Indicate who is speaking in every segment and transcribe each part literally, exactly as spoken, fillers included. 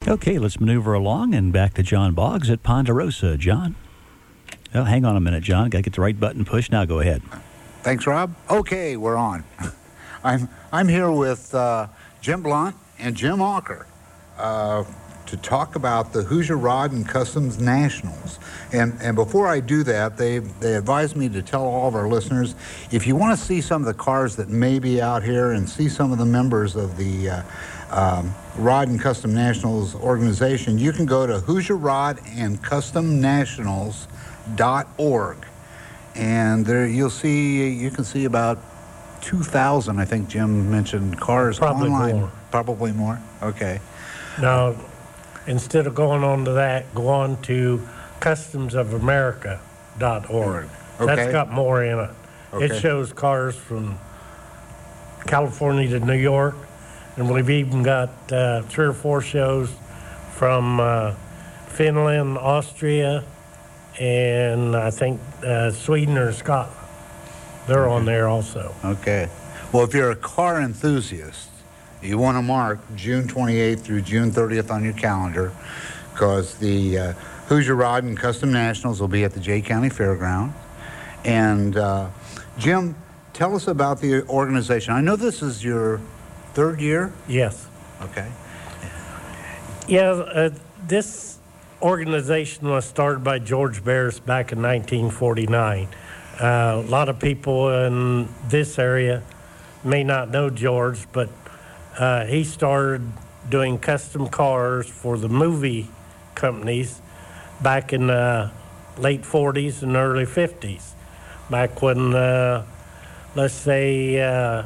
Speaker 1: Okay, let's maneuver along and back to John Boggs at Ponderosa. John? Oh, hang on a minute, John. Got to get the right button pushed. Now go ahead.
Speaker 2: Thanks, Rob. Okay, we're on. I'm I'm here with uh, Jim Blunt and Jim Auker uh, to talk about the Hoosier Rod and Customs Nationals. And and before I do that, they they advised me to tell all of our listeners, if you want to see some of the cars that may be out here and see some of the members of the uh, um, Rod and Custom Nationals organization, you can go to Hoosier Rod and Custom Nationals dot org. And there you'll see, you can see about two thousand, I think Jim mentioned, cars
Speaker 3: Probably
Speaker 2: online.
Speaker 3: more.
Speaker 2: Probably more? Okay.
Speaker 3: Now, instead of going on to that, go on to customs of america dot org.
Speaker 2: Okay.
Speaker 3: That's got more in it.
Speaker 2: Okay.
Speaker 3: It shows cars from California to New York, and we've even got uh, three or four shows from uh, Finland, Austria, and I think uh, Sweden or Scotland. They're
Speaker 2: Okay.
Speaker 3: on there also.
Speaker 2: Okay. Well, if you're a car enthusiast, you want to mark June twenty-eighth through June thirtieth on your calendar, because the uh, Hoosier Rod and Custom Nationals will be at the Jay County Fairground. And uh, Jim, tell us about the organization. I know this is your third year?
Speaker 3: Yes.
Speaker 2: Okay.
Speaker 3: Yeah, uh, this organization was started by George Barris back in nineteen forty-nine. Uh, a lot of people in this area may not know George, but uh, he started doing custom cars for the movie companies back in the late forties and early fifties. Back when, uh, let's say, uh,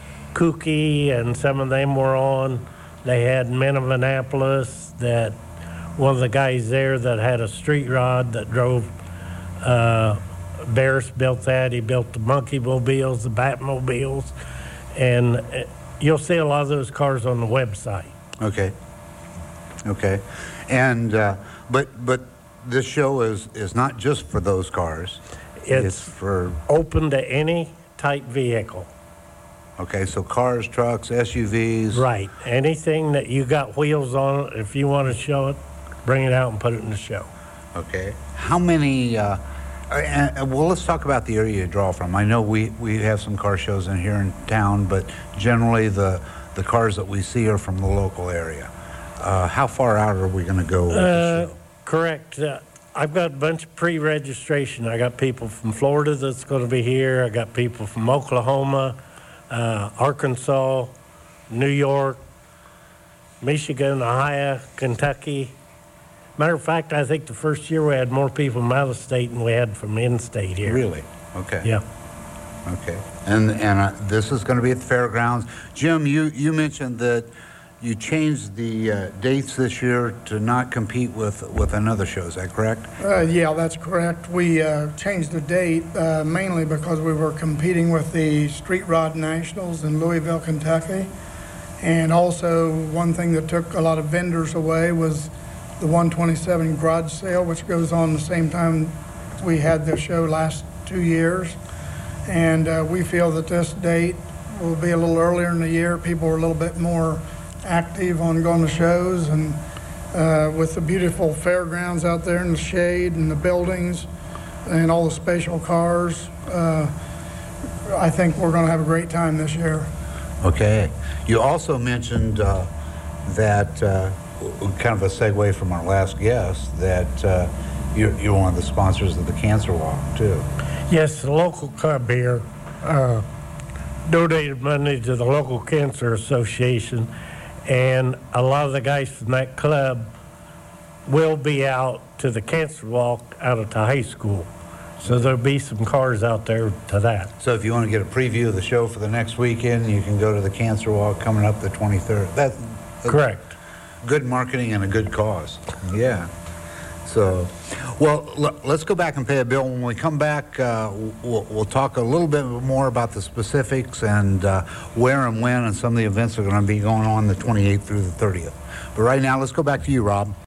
Speaker 3: Kooky and some of them were on, they had Men of Annapolis, that one of the guys there that had a street rod that drove, uh, Barris built that. He built the Monkey Mobiles, the Batmobiles, and uh, you'll see a lot of those cars on the website.
Speaker 2: Okay. Okay. And, uh, but, but this show is, is not just for those cars.
Speaker 3: It's,
Speaker 2: It's for,
Speaker 3: open to any type vehicle.
Speaker 2: okay, so cars, trucks, S U Vs.
Speaker 3: Right. Anything that you got wheels on, if you want to show it, bring it out and put it in the show.
Speaker 2: Okay. How many, uh, uh, well, let's talk about the area you draw from. I know we, we have some car shows in here in town, but generally the, the cars that we see are from the local area. Uh, how far out are we going to go with
Speaker 3: Uh,
Speaker 2: the show?
Speaker 3: correct. Uh, I've got a bunch of pre-registration. I got people from Florida that's going to be here. I got people from Oklahoma, uh, Arkansas, New York, Michigan, Ohio, Kentucky. Matter of fact, I think the first year we had more people from out of state than we had from in-state here.
Speaker 2: Really? Okay.
Speaker 3: Yeah.
Speaker 2: Okay. And and uh, this is going to be at the fairgrounds. Jim, you, you mentioned that you changed the uh, dates this year to not compete with, with another show. Is that correct?
Speaker 4: Uh, yeah, that's correct. We uh, changed the date uh, mainly because we were competing with the Street Rod Nationals in Louisville, Kentucky. And also, one thing that took a lot of vendors away was the one twenty-seven garage sale, which goes on the same time we had the show last two years. And uh, we feel that this date will be a little earlier in the year. People are a little bit more active on going to shows, and uh, with the beautiful fairgrounds out there in the shade and the buildings and all the special cars, uh, I think we're going to have a great time this year.
Speaker 2: Okay. You also mentioned uh, that, uh, kind of a segue from our last guest, that uh, you're, you're one of the sponsors of the Cancer Walk, too.
Speaker 3: Yes, the local club here uh, donated money to the local cancer association, and a lot of the guys from that club will be out to the cancer walk out at the high school. So there'll be some cars out there to that.
Speaker 2: So if you want to get a preview of the show for the next weekend, you can go to the Cancer Walk coming up the twenty-third. That, that's
Speaker 3: Correct.
Speaker 2: good marketing and a good cause. Yeah. So, well, l- let's go back and pay a bill. When we come back, uh, we'll, we'll talk a little bit more about the specifics and uh, where and when and some of the events that are going to be going on the twenty-eighth through the thirtieth. But right now, let's go back to you, Rob.